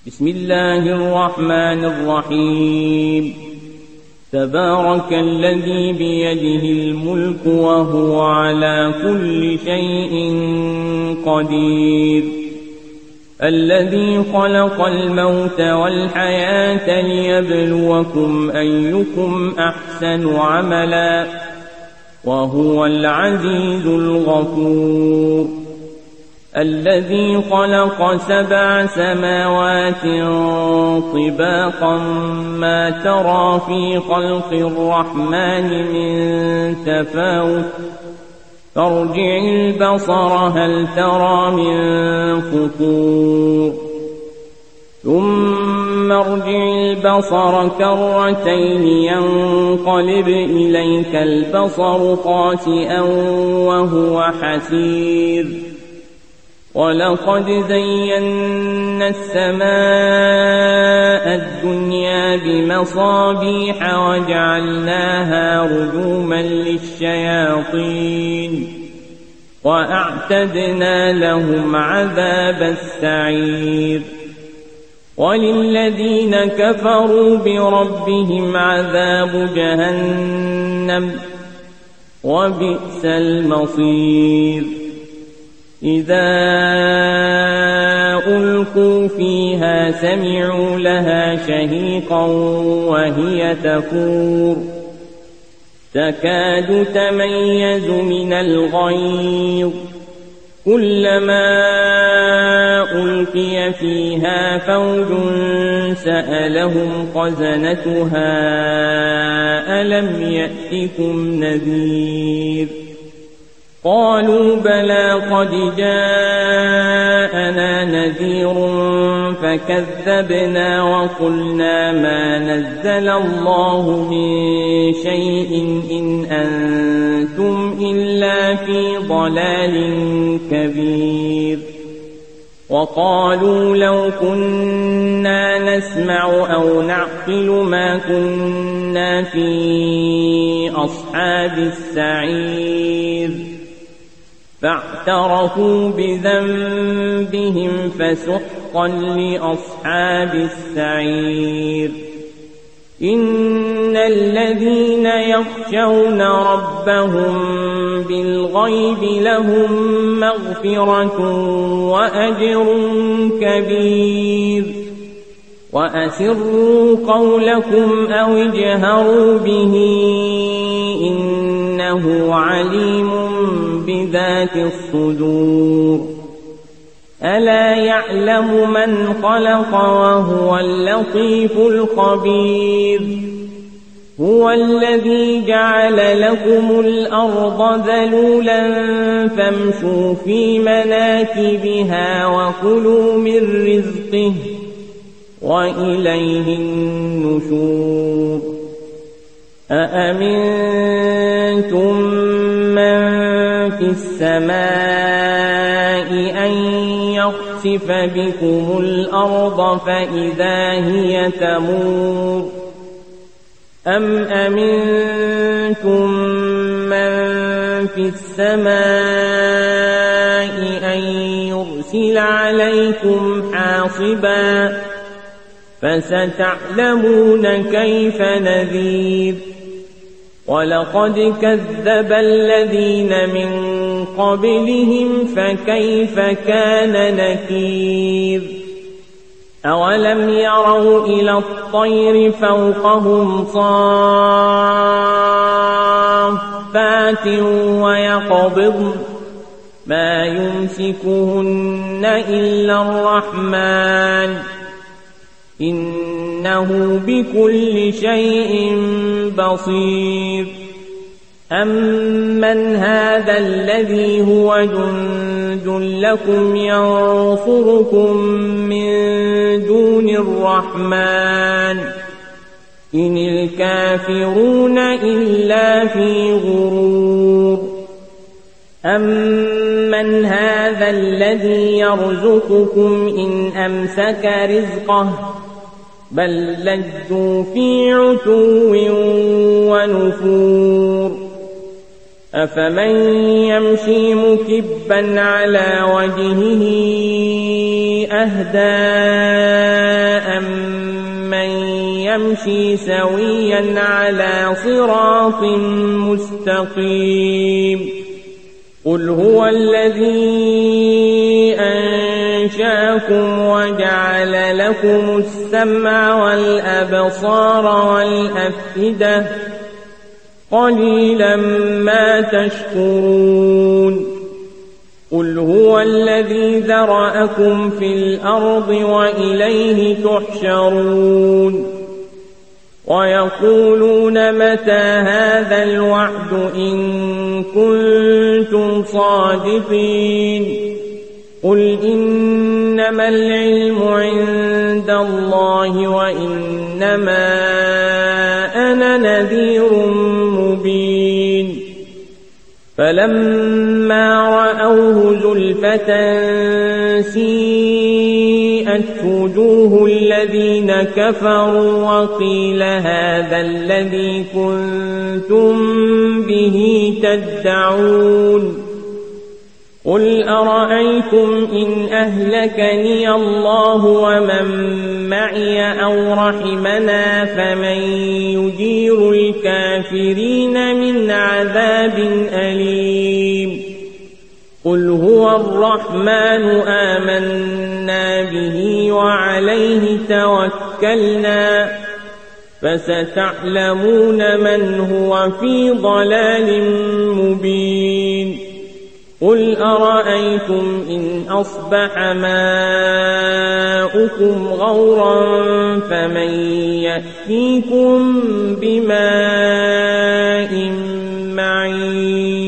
بسم الله الرحمن الرحيم. تبارك الذي بيده الملك وهو على كل شيء قدير، الذي خلق الموت والحياة ليبلوكم أيكم أحسن عملا وهو العزيز الغفور، الذي خلق 7 سماوات طباقا ما ترى في خلق الرحمن من تفاوت، فارجع البصر هل ترى من فطور، ثم ارجع البصر كرتين ينقلب إليك البصر خاسئا وهو حسير، ولقد زينا السماء الدنيا بمصابيح وجعلناها رجوما للشياطين وأعتدنا لهم عذاب السعير، وللذين كفروا بربهم عذاب جهنم وبئس المصير. إذا ألقوا فيها سمعوا لها شهيقا وهي تفور، تكاد تميز من الغيظ، كلما ألقي فيها فوج سألهم خزنتها ألم يأتكم نذير، قالوا بلى قد جاءنا نذير فكذبنا وقلنا ما نزل الله من شيء إن أنتم إلا في ضلال كبير، وقالوا لو كنا نسمع أو نعقل ما كنا في أصحاب السعير، فاعترفوا بذنبهم فسحقا لأصحاب السعير. إن الذين يخشون ربهم بالغيب لهم مغفرة وأجر كبير، وأسروا قولكم أو اجهروا به إنه عليم بذات الصدور. ألا يعلم من خلق وهو اللطيف الخبير، هو الذي جعل لكم الأرض ذلولا فامشوا في مناكبها وكلوا من رزقه وإليه النشور. أأمنتم من في السماء أن يخسف بكم الأرض فإذا هي تمور، أم أمنتم من في السماء أن يرسل عليكم حاصبا، فستعلمون كيف نذير. ولقد كذب الذين من قبلهم فكيف كان نكير. أولم يروا إلى الطير فوقهم صافات ويقبضن ما يمسكهن إلا الرحمن إنه بكل شيء بصير. أمن هذا الذي هو جند لكم ينصركم من دون الرحمن إن الكافرون إلا في غرور. أمن هذا الذي يرزقكم إن أمسك رزقه بل لجوا في عتو ونفور. أفمن يمشي مكبا على وجهه أهدى أمن يمشي سويا على صراط مستقيم قل هو الذي أنشأكم وجعل لكم السمع والأبصار والأفئدة قليلا ما تشكرون قل هو الذي ذرأكم في الأرض وإليه تحشرون ويقولون متى هذا الوعد إن كنتم صادقين قل إنما العلم عند الله وإنما أنا نذير مبين فلما رأوه زلفة سيئت وجوه الذين كفروا وقيل هذا الذي كنتم به تدعون قل أرأيتم إن أهلكني الله ومن معي أو رحمنا فمن يجير الكافرين من عذاب أليم قل هو الرحمن آمنا به وعليه توكلنا فستعلمون من هو في ضلال مبين قل أرأيتم إن أصبح ماؤكم غورا فمن يأتيكم بماء معين